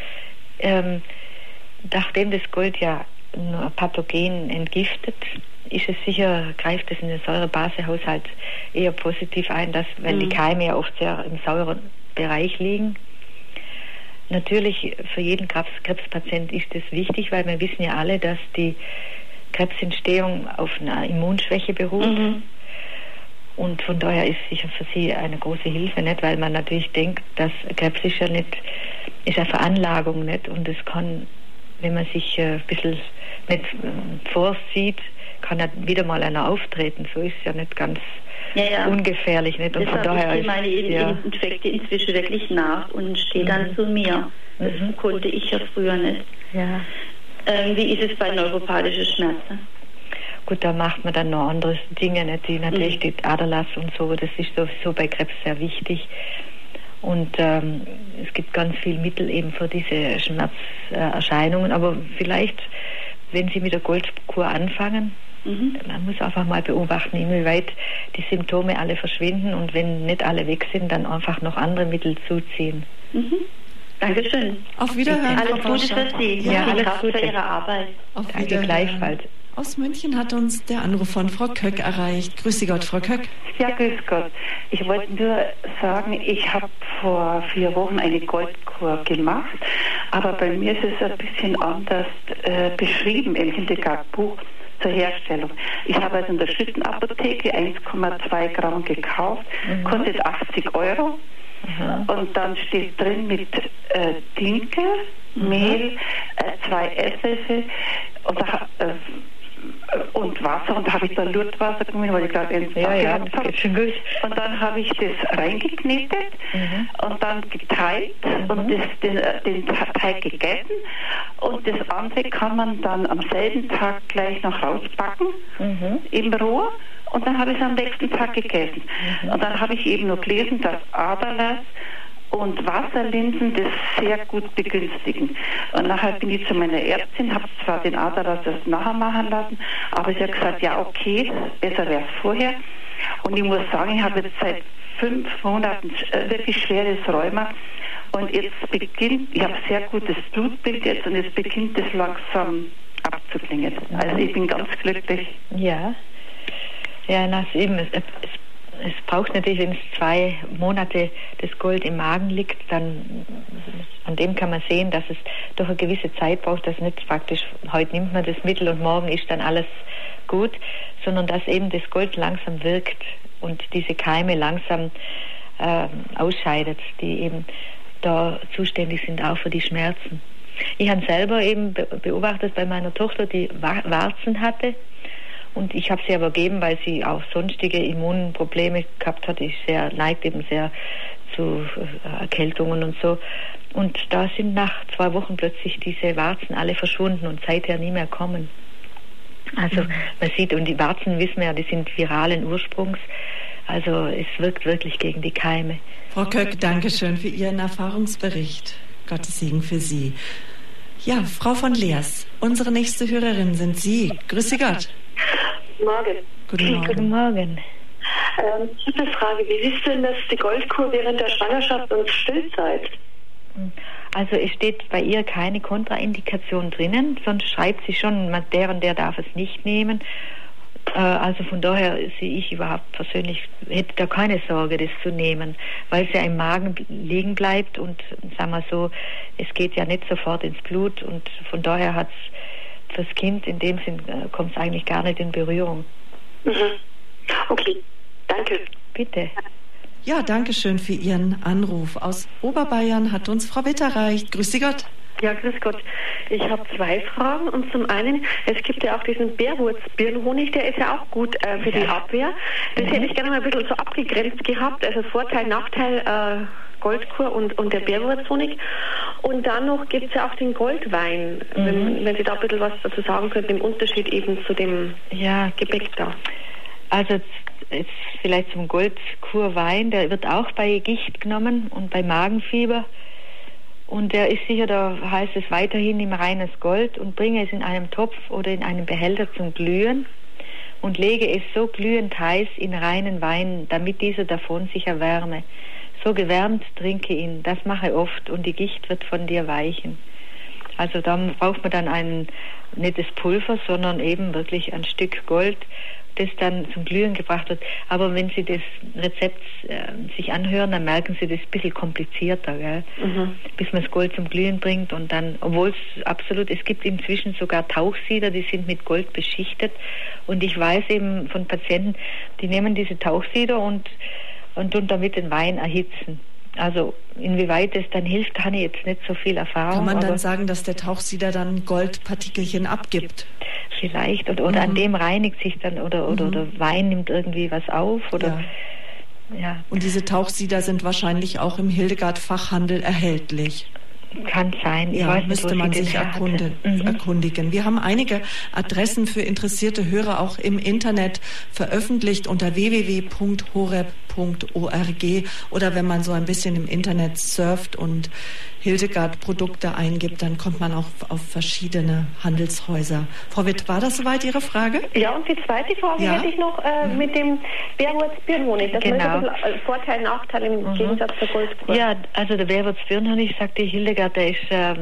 Nachdem das Gold ja nur Pathogen entgiftet, ist es sicher, greift es in den Säurebasehaushalt eher positiv ein, weil die Keime ja oft sehr im sauren Bereich liegen. Natürlich, für jeden Krebspatient ist das wichtig, weil wir wissen ja alle, dass die Krebsentstehung auf einer Immunschwäche beruht. Mhm. Und von daher ist sicher für sie eine große Hilfe, nicht? Weil man natürlich denkt, dass Krebs ist eine Veranlagung, nicht? Und es kann, wenn man sich ein bisschen nicht vorsieht, kann ja wieder mal einer auftreten. So ist es ja nicht ganz ungefährlich, nicht? Und deshalb von daher ich meine Infekte inzwischen wirklich nach und stehe dann zu mir. Das konnte ich ja früher nicht. Ja. Wie ist es bei neuropathischen Schmerzen? Gut, da macht man dann noch andere Dinge, nicht? Die natürlich die Aderlass und so, das ist sowieso bei Krebs sehr wichtig. Und es gibt ganz viel Mittel eben für diese Schmerzerscheinungen. Aber vielleicht, wenn Sie mit der Goldkur anfangen, man muss einfach mal beobachten, inwieweit die Symptome alle verschwinden und wenn nicht alle weg sind, dann einfach noch andere Mittel zuziehen. Dankeschön. Auf Wiederhören. Alles Gute für Sie. Ja, alles Gute für Ihre Arbeit. Auf Danke Wiederhören. gleichfalls. Aus München hat uns der Anruf von Frau Köck erreicht. Grüße Gott, Frau Köck. Ja, grüß Gott. Ich wollte nur sagen, ich habe vor 4 Wochen eine Goldkur gemacht, aber bei mir ist es ein bisschen anders beschrieben im Hildegard-Buch zur Herstellung. Ich habe also in der Schüttenapotheke 1,2 Gramm gekauft, kostet 80 €. Und dann steht drin mit Dinkel, Mehl, 2 Esslöffel und Wasser, und da habe ich dann Lurtwasser genommen, weil ich gerade ins Wasser gehabt habe. Und dann habe ich das reingeknetet und dann geteilt und den Teig gegessen, und das andere kann man dann am selben Tag gleich noch rausbacken im Rohr, und dann habe ich es am nächsten Tag gegessen. Und dann habe ich eben noch gelesen, dass Aderlass und Wasserlinsen das sehr gut begünstigen. Und nachher bin ich zu meiner Ärztin, habe zwar den Aderlass das nachher machen lassen, aber sie hat gesagt, ja okay, besser wäre es vorher. Und ich muss sagen, ich habe jetzt seit 5 Monaten wirklich schweres Rheuma, und jetzt ich habe sehr gutes Blutbild jetzt, und jetzt beginnt es langsam abzuklingen. Also ich bin ganz glücklich. Ja, eben, es braucht natürlich, wenn es 2 Monate das Gold im Magen liegt, dann an dem kann man sehen, dass es doch eine gewisse Zeit braucht, dass nicht praktisch, heute nimmt man das Mittel und morgen ist dann alles gut, sondern dass eben das Gold langsam wirkt und diese Keime langsam ausscheidet, die eben da zuständig sind auch für die Schmerzen. Ich habe selber eben beobachtet bei meiner Tochter, die Warzen hatte. Und ich habe sie aber gegeben, weil sie auch sonstige Immunprobleme gehabt hat. Ich neigt eben sehr zu Erkältungen und so. Und da sind nach 2 Wochen plötzlich diese Warzen alle verschwunden und seither nie mehr kommen. Also man sieht, und die Warzen wissen wir ja, die sind viralen Ursprungs. Also es wirkt wirklich gegen die Keime. Frau Köck, danke schön für Ihren Erfahrungsbericht. Gottes Segen für Sie. Ja, Frau von Leers, unsere nächste Hörerin sind Sie. Grüße Gott. Morgen. Guten Morgen. Guten Morgen. Ich habe eine Frage. Wie ist denn das die Goldkur während der Schwangerschaft und Stillzeit? Also es steht bei ihr keine Kontraindikation drinnen, sonst schreibt sie schon, der und der darf es nicht nehmen. Also von daher sehe ich überhaupt persönlich, hätte da keine Sorge, das zu nehmen, weil es ja im Magen liegen bleibt und sagen wir so, es geht ja nicht sofort ins Blut, und von daher hat es fürs Kind in dem Sinn, kommt es eigentlich gar nicht in Berührung. Okay, danke. Bitte. Ja, danke schön für Ihren Anruf. Aus Oberbayern hat uns Frau Witt erreicht. Grüß Sie Gott. Ja, grüß Gott. Ich habe 2 Fragen. Und zum einen, es gibt ja auch diesen Bärwurz-Birnenhonig, der ist ja auch gut für die Abwehr. Das hätte ich gerne mal ein bisschen so abgegrenzt gehabt. Also Vorteil, Nachteil, Goldkur und der Bärwurzhonig. Und dann noch gibt es ja auch den Goldwein. Wenn Sie da ein bisschen was dazu sagen könnten, im Unterschied eben zu dem Gebäck da. Also jetzt vielleicht zum Goldkurwein, der wird auch bei Gicht genommen und bei Magenfieber. Und der ist sicher, da heißt es weiterhin im reines Gold, und bringe es in einem Topf oder in einem Behälter zum Glühen und lege es so glühend heiß in reinen Wein, damit dieser davon sich erwärme. So gewärmt trinke ihn, das mache oft, und die Gicht wird von dir weichen. Also da braucht man dann nicht das Pulver, sondern eben wirklich ein Stück Gold, das dann zum Glühen gebracht wird. Aber wenn Sie das Rezept sich anhören, dann merken Sie das ein bisschen komplizierter, gell? Bis man das Gold zum Glühen bringt, und dann, obwohl es gibt inzwischen sogar Tauchsieder, die sind mit Gold beschichtet, und ich weiß eben von Patienten, die nehmen diese Tauchsieder und damit den Wein erhitzen. Also inwieweit es dann hilft, habe ich jetzt nicht so viel Erfahrung. Kann man dann sagen, dass der Tauchsieder dann Goldpartikelchen abgibt? Vielleicht, oder an dem reinigt sich dann, oder Wein nimmt irgendwie was auf, oder ja. Und diese Tauchsieder sind wahrscheinlich auch im Hildegard-Fachhandel erhältlich. Kann sein. Ich weiß müsste man sich erkundigen. Wir haben einige Adressen für interessierte Hörer auch im Internet veröffentlicht unter www.horeb.org. oder wenn man so ein bisschen im Internet surft und Hildegard-Produkte eingibt, dann kommt man auch auf verschiedene Handelshäuser. Frau Witt, war das soweit Ihre Frage? Ja, und die zweite Frage hätte ich noch mit dem Bärwurz-Birnhonig. Das ist ein bisschen Vorteil, Nachteil im Gegensatz zur Goldkur. Ja, also der Bärwurz-Birnhonig, sagt die Hildegard, der ist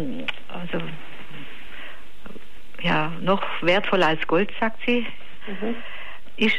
noch wertvoller als Gold, sagt sie. Ist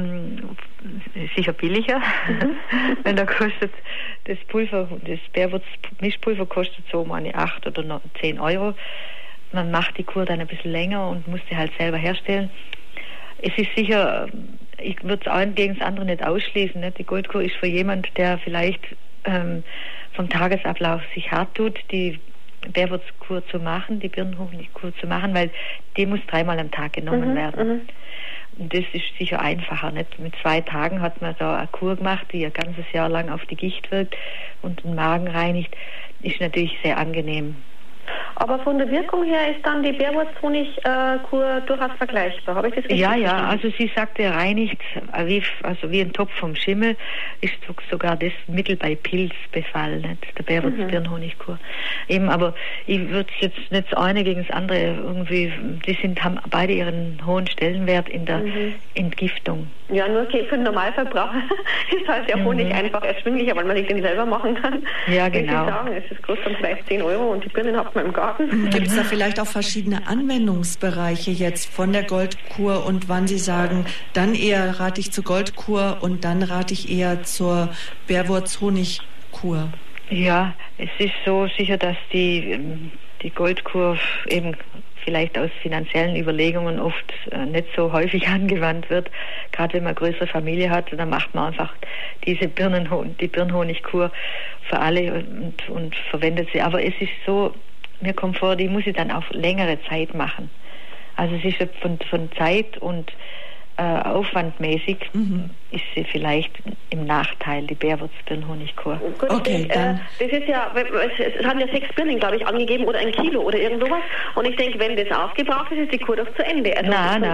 sicher billiger. Weil da kostet das Bärwurz-Mischpulver kostet so meine 8 oder 10 Euro. Man macht die Kur dann ein bisschen länger und muss sie halt selber herstellen. Es ist sicher, ich würde es ein gegen das andere nicht ausschließen. Nicht? Die Goldkur ist für jemand, der vielleicht vom Tagesablauf sich hart tut, die Bärwurzkur zu machen, die Birnenhonigkur zu machen, weil die muss 3-mal am Tag genommen werden. Und das ist sicher einfacher. Nicht? Mit 2 Tagen hat man da eine Kur gemacht, die ein ganzes Jahr lang auf die Gicht wirkt und den Magen reinigt. Ist natürlich sehr angenehm. Aber von der Wirkung her ist dann die Bärwurzhonigkur durchaus vergleichbar. Habe ich das richtig verstanden? Ja, also sie sagte, reinigt wie ein Topf vom Schimmel, ist sogar das Mittel bei Pilzbefall, nicht? Der Bärwurz-Birnenhonigkur. Eben, aber ich würde jetzt nicht das eine gegen das andere irgendwie, haben beide ihren hohen Stellenwert in der Entgiftung. Ja, nur für den Normalverbraucher ist halt der Honig einfach erschwinglicher, weil man sich den selber machen kann. Ja, genau. Sie sagen, es kostet dann vielleicht 10 Euro und die Birnen hat man im Garten. Gibt es da vielleicht auch verschiedene Anwendungsbereiche jetzt von der Goldkur und wann Sie sagen, dann eher rate ich zur Goldkur und dann rate ich eher zur Bärwurz-Honigkur? Ja, es ist so sicher, dass die Goldkur eben vielleicht aus finanziellen Überlegungen oft nicht so häufig angewandt wird. Gerade wenn man eine größere Familie hat, dann macht man einfach die Birnenhonigkur für alle und verwendet sie. Aber es ist so, mir kommt vor, die muss ich dann auf längere Zeit machen. Also es ist von Zeit und aufwandmäßig ist sie vielleicht im Nachteil, die Bärwurz-Birnenhonigkur. Gut, okay, das ist ja, es hat ja 6 Birnen, glaube ich, angegeben oder 1 Kilo oder irgend sowas. Und ich denke, wenn das aufgebraucht ist, ist die Kur doch zu Ende. Also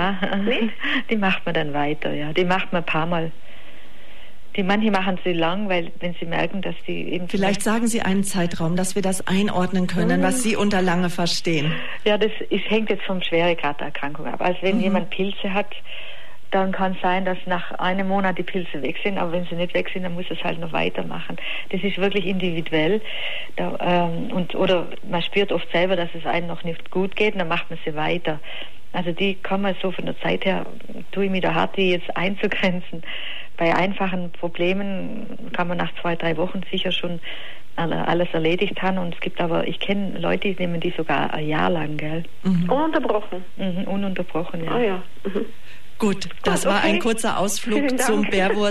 die macht man dann weiter, ja. Die macht man ein paar Mal. Manche machen sie lang, weil wenn sie merken, dass die eben... Vielleicht sagen Sie einen Zeitraum, dass wir das einordnen können, was Sie unter lange verstehen. Ja, das hängt jetzt vom Schweregrad der Erkrankung ab. Also wenn jemand Pilze hat, dann kann es sein, dass nach einem Monat die Pilze weg sind, aber wenn sie nicht weg sind, dann muss es halt noch weitermachen. Das ist wirklich individuell. Oder man spürt oft selber, dass es einem noch nicht gut geht, und dann macht man sie weiter. Also die kann man so von der Zeit her, tue ich mir da hart, die jetzt einzugrenzen. Bei einfachen Problemen kann man nach 2-3 Wochen sicher schon alles erledigt haben. Und es gibt aber, ich kenne Leute, die nehmen die sogar ein Jahr lang, gell? Ununterbrochen? Ununterbrochen, ja. Ah ja. Gut, das war ein kurzer Ausflug zum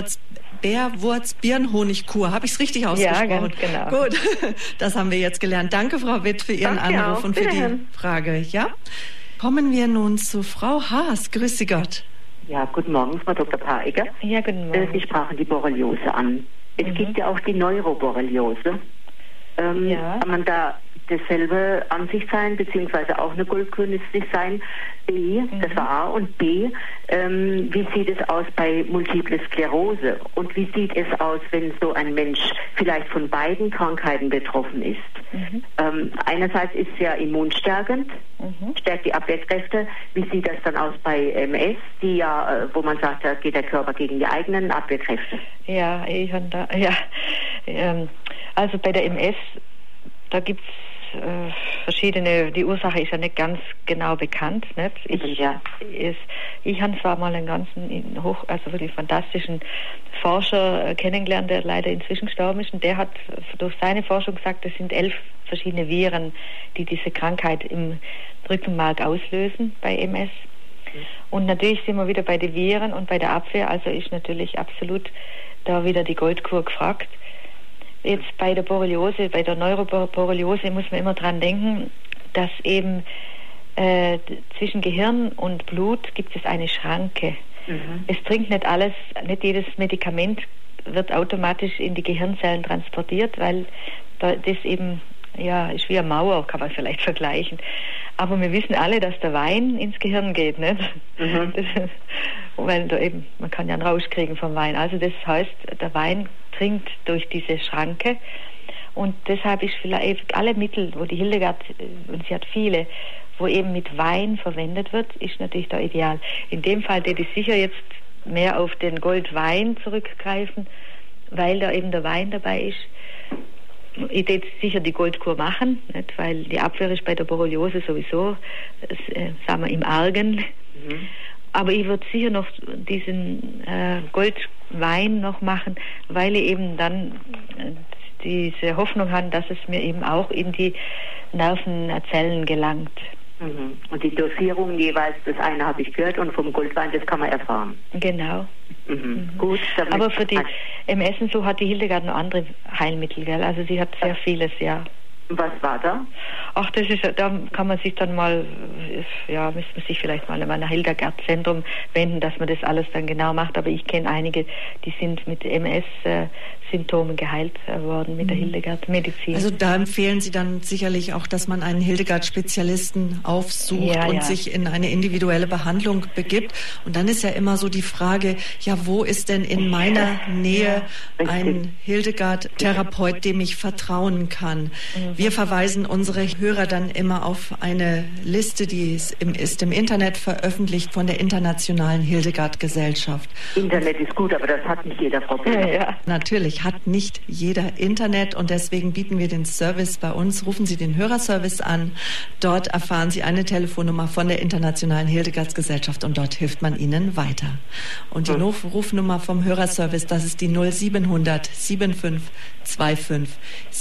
Bärwurz-Birnenhonigkur. Habe ich es richtig ausgesprochen? Ja, ganz genau. Gut, das haben wir jetzt gelernt. Danke, Frau Witt, für Ihren Anruf und für die Frage. Ja? Kommen wir nun zu Frau Haas. Grüß Sie Gott. Ja, guten Morgen, Frau Dr. Paeger. Ja, guten Morgen. Sie sprachen die Borreliose an. Es gibt ja auch die Neuroborreliose. Kann man da dasselbe an sich sein, beziehungsweise auch eine Goldkur nützlich sein? B, das war A. Und B, wie sieht es aus bei Multiple Sklerose? Und wie sieht es aus, wenn so ein Mensch vielleicht von beiden Krankheiten betroffen ist? Einerseits ist es ja immunstärkend, stärkt die Abwehrkräfte. Wie sieht das dann aus bei MS, die ja, wo man sagt, da geht der Körper gegen die eigenen Abwehrkräfte? Also bei der MS, da gibt es verschiedene, die Ursache ist ja nicht ganz genau bekannt. Nicht? Ich habe zwar mal einen ganzen wirklich fantastischen Forscher kennengelernt, der leider inzwischen gestorben ist, und der hat durch seine Forschung gesagt, es sind 11 verschiedene Viren, die diese Krankheit im Rückenmark auslösen bei MS. Und natürlich sind wir wieder bei den Viren und bei der Abwehr, also ist natürlich absolut da wieder die Goldkur gefragt. Jetzt bei der Borreliose, bei der Neuroborreliose muss man immer dran denken, dass eben zwischen Gehirn und Blut gibt es eine Schranke. Es dringt nicht alles, nicht jedes Medikament wird automatisch in die Gehirnzellen transportiert, weil das eben ja, ist wie eine Mauer, kann man vielleicht vergleichen. Aber wir wissen alle, dass der Wein ins Gehirn geht, nicht? Mhm. Weil da eben, man kann ja einen Rausch kriegen vom Wein. Also das heißt, der Wein dringt durch diese Schranke. Und deshalb ist vielleicht alle Mittel, wo die Hildegard, und sie hat viele, wo eben mit Wein verwendet wird, ist natürlich da ideal. In dem Fall würde ich sicher jetzt mehr auf den Goldwein zurückgreifen, weil da eben der Wein dabei ist. Ich würde sicher die Goldkur machen, nicht? Weil die Abwehr ist bei der Borreliose sowieso, sagen wir, im Argen. Mhm. Aber ich würde sicher noch diesen Goldwein noch machen, weil ich eben dann diese Hoffnung habe, dass es mir eben auch in die Nervenzellen gelangt. Mhm. Und die Dosierung jeweils, das eine habe ich gehört, und vom Goldwein, das kann man erfahren. Genau. Mhm. Mhm. Gut. Aber für die MS und so hat die Hildegard noch andere Heilmittel, gell? Also sie hat sehr vieles, ja. Was war da? Ach, das ist, da kann man sich dann mal, ja, müsste man sich vielleicht mal in ein Hildegard-Zentrum wenden, dass man das alles dann genau macht. Aber ich kenne einige, die sind mit MS-Symptomen geheilt worden mit der Hildegard-Medizin. Also da empfehlen Sie dann sicherlich auch, dass man einen Hildegard-Spezialisten aufsucht und sich in eine individuelle Behandlung begibt. Und dann ist ja immer so die Frage, ja, wo ist denn in meiner Nähe ein Hildegard-Therapeut, dem ich vertrauen kann? Wir verweisen unsere Hörer dann immer auf eine Liste, die ist im Internet veröffentlicht von der Internationalen Hildegard-Gesellschaft. Internet ist gut, aber das hat nicht jeder, Frau Böhler. Ja, natürlich hat nicht jeder Internet, und deswegen bieten wir den Service bei uns. Rufen Sie den Hörerservice an. Dort erfahren Sie eine Telefonnummer von der Internationalen Hildegard-Gesellschaft und dort hilft man Ihnen weiter. Und die Rufnummer vom Hörerservice, das ist die 0700 75 25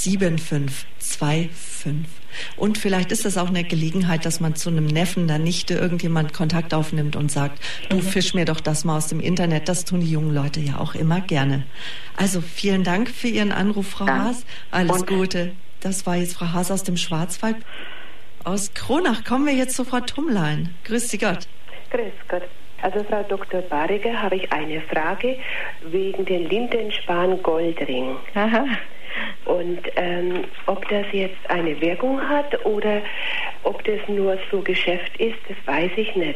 75 25. Und vielleicht ist das auch eine Gelegenheit, dass man zu einem Neffen, der Nichte irgendjemand Kontakt aufnimmt und sagt, du fisch mir doch das mal aus dem Internet. Das tun die jungen Leute ja auch immer gerne. Also vielen Dank für Ihren Anruf, Frau Haas. Alles Gute. Das war jetzt Frau Haas aus dem Schwarzwald. Aus Kronach kommen wir jetzt zu Frau Tummlein. Grüß Sie Gott. Grüß Gott. Also Frau Dr. Bariger, habe ich eine Frage wegen den Lindenspan-Goldring. Aha. Und ob das jetzt eine Wirkung hat oder ob das nur so Geschäft ist, das weiß ich nicht.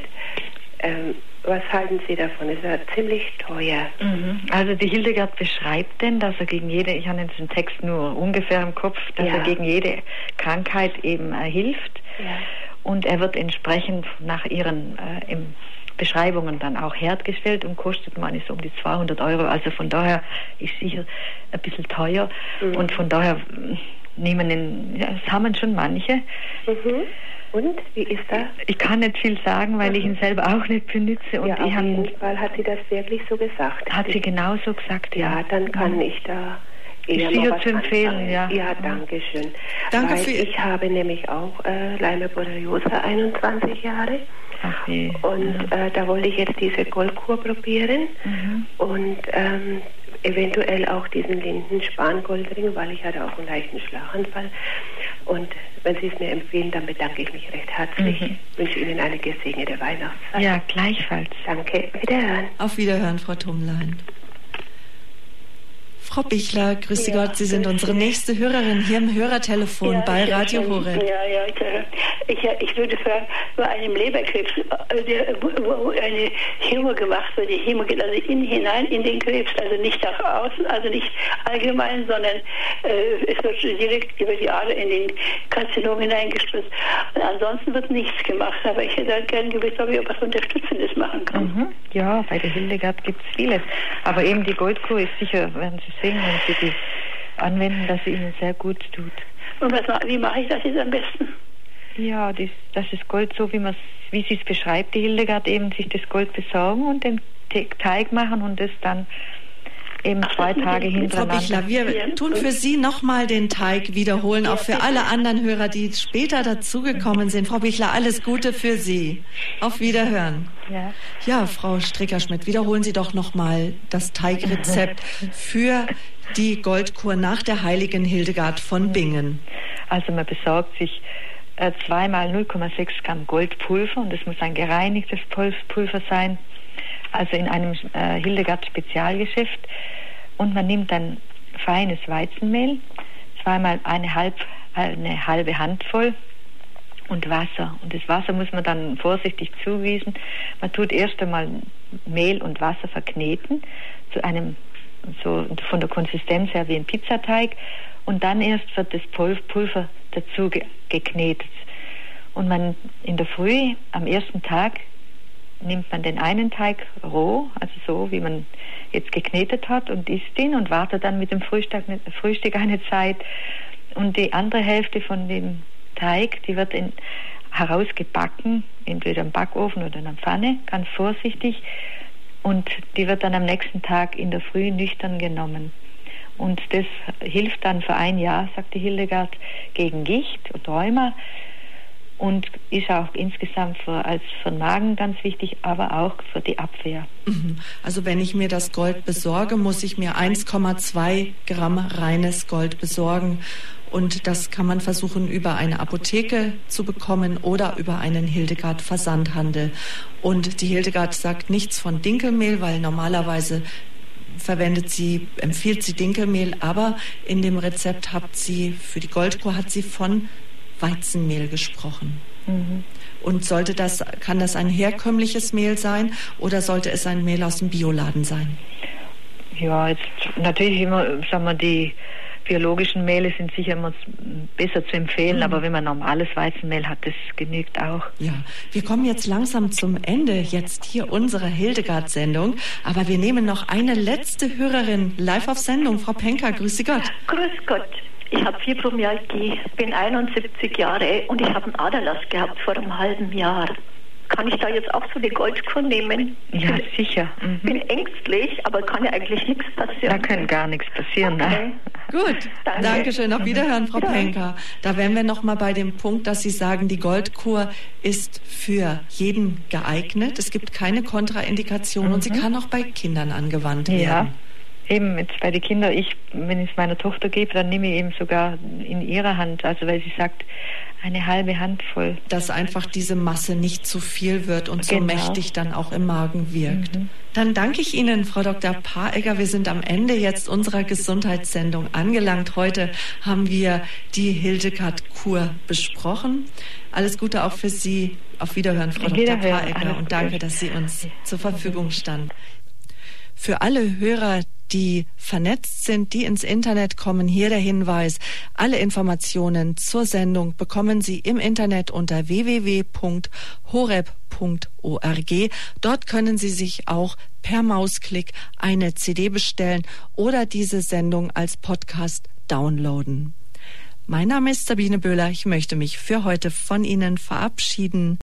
Was halten Sie davon? Es ist ja ziemlich teuer. Also die Hildegard beschreibt denn, dass er gegen jede, ich habe jetzt den Text nur ungefähr im Kopf, dass er gegen jede Krankheit eben hilft. Ja. Und er wird entsprechend nach ihren Beschreibungen dann auch hergestellt und kostet man so um die 200 Euro. Also von daher ist sicher ein bisschen teuer. Und von daher das haben schon manche. Und wie ist das? Ich kann nicht viel sagen, weil ich ihn selber auch nicht benutze. Und ja, auf jeden Fall hat sie das wirklich so gesagt. Hat sie genau so gesagt, ja. Ja, dann kann ich da eher sicher noch was zu empfehlen, ja. Ja, danke schön. Danke für ich habe nämlich auch Leiberborreliose 21 Jahre. Okay. Und da wollte ich jetzt diese Goldkur probieren und eventuell auch diesen Lindenspan-Goldring, weil ich hatte auch einen leichten Schlaganfall. Und wenn Sie es mir empfehlen, dann bedanke ich mich recht herzlich. Ich wünsche Ihnen eine gesegnete Weihnachtszeit. Ja, gleichfalls. Danke. Wiederhören. Auf Wiederhören, Frau Tummlein. Frau Bichler, grüße Gott, Sie sind unsere nächste Hörerin hier im Hörertelefon bei Radio Horeb. Ich würde sagen, bei einem Leberkrebs, wo eine Chemo gemacht wird, die Chemo geht also hinein in den Krebs, also nicht nach außen, also nicht allgemein, sondern es wird direkt über die Ader in den Karzinom hineingespritzt. Und ansonsten wird nichts gemacht, aber ich hätte halt gerne gewusst, ob ich was Unterstützendes machen kann. Ja, bei der Hildegard gibt es vieles, aber eben die Goldkur ist sicher, werden Sie sehen, wenn Sie die anwenden, dass sie Ihnen sehr gut tut. Und wie mache ich das jetzt am besten? Ja, das ist Gold so, wie sie es beschreibt, die Hildegard, eben sich das Gold besorgen und den Teig machen und das dann eben 2 Tage hintereinander. Frau Bichler, wir tun für Sie nochmal den Teig wiederholen, auch für alle anderen Hörer, die später dazugekommen sind. Frau Bichler, alles Gute für Sie. Auf Wiederhören. Ja, Frau Strickerschmidt, wiederholen Sie doch nochmal das Teigrezept für die Goldkur nach der heiligen Hildegard von Bingen. Also man besorgt sich 2 mal 0,6 Gramm Goldpulver und das muss ein gereinigtes Pulver sein, also in einem Hildegard-Spezialgeschäft. Und man nimmt dann feines Weizenmehl, 2 mal 1,5 eine halbe Handvoll und Wasser. Und das Wasser muss man dann vorsichtig zugießen. Man tut erst einmal Mehl und Wasser verkneten, zu einem, so von der Konsistenz her wie ein Pizzateig. Und dann erst wird das Pulver dazu geknetet. Und man in der Früh, am ersten Tag, nimmt man den einen Teig roh, also so, wie man jetzt geknetet hat, und isst ihn und wartet dann mit dem Frühstück eine Zeit. Und die andere Hälfte von dem Teig, die wird herausgebacken, entweder im Backofen oder in der Pfanne, ganz vorsichtig. Und die wird dann am nächsten Tag in der Früh nüchtern genommen. Und das hilft dann für ein Jahr, sagte Hildegard, gegen Gicht und Rheuma. Und ist auch insgesamt für den Magen ganz wichtig, aber auch für die Abwehr. Also wenn ich mir das Gold besorge, muss ich mir 1,2 Gramm reines Gold besorgen. Und das kann man versuchen, über eine Apotheke zu bekommen oder über einen Hildegard-Versandhandel. Und die Hildegard sagt nichts von Dinkelmehl, weil normalerweise empfiehlt sie Dinkelmehl, aber in dem Rezept für die Goldkur hat sie von Weizenmehl gesprochen. Und kann das ein herkömmliches Mehl sein oder sollte es ein Mehl aus dem Bioladen sein? Ja, jetzt natürlich immer, sagen wir, die biologischen Mehle sind sicher immer besser zu empfehlen, aber wenn man normales Weizenmehl hat, das genügt auch. Ja, wir kommen jetzt langsam zum Ende jetzt hier unserer Hildegard-Sendung, aber wir nehmen noch eine letzte Hörerin live auf Sendung. Frau Penker, grüße Gott. Grüß Gott. Ich habe Fibromyalgie, bin 71 Jahre und ich habe einen Aderlass gehabt vor einem halben Jahr. Kann ich da jetzt auch so eine Goldkur nehmen? Ja, sicher. Ich bin ängstlich, aber kann ja eigentlich nichts passieren. Da kann gar nichts passieren. Okay. Ne? Gut, Dankeschön. Auf Wiederhören, Frau Penker. Da wären wir noch mal bei dem Punkt, dass Sie sagen, die Goldkur ist für jeden geeignet. Es gibt keine Kontraindikation und sie kann auch bei Kindern angewandt werden. Ja. Eben jetzt bei den Kindern, wenn ich es meiner Tochter gebe, dann nehme ich eben sogar in ihrer Hand, also weil sie sagt, eine halbe Handvoll. Dass einfach diese Masse nicht zu viel wird und so mächtig dann auch im Magen wirkt. Dann danke ich Ihnen, Frau Dr. Paregger. Wir sind am Ende jetzt unserer Gesundheitssendung angelangt. Heute haben wir die Hildegard-Kur besprochen. Alles Gute auch für Sie. Auf Wiederhören, Frau Dr. Paregger. Und danke, dass Sie uns zur Verfügung standen. Für alle Hörer, die vernetzt sind, die ins Internet kommen, hier der Hinweis: Alle Informationen zur Sendung bekommen Sie im Internet unter www.horeb.org. Dort können Sie sich auch per Mausklick eine CD bestellen oder diese Sendung als Podcast downloaden. Mein Name ist Sabine Böhler. Ich möchte mich für heute von Ihnen verabschieden.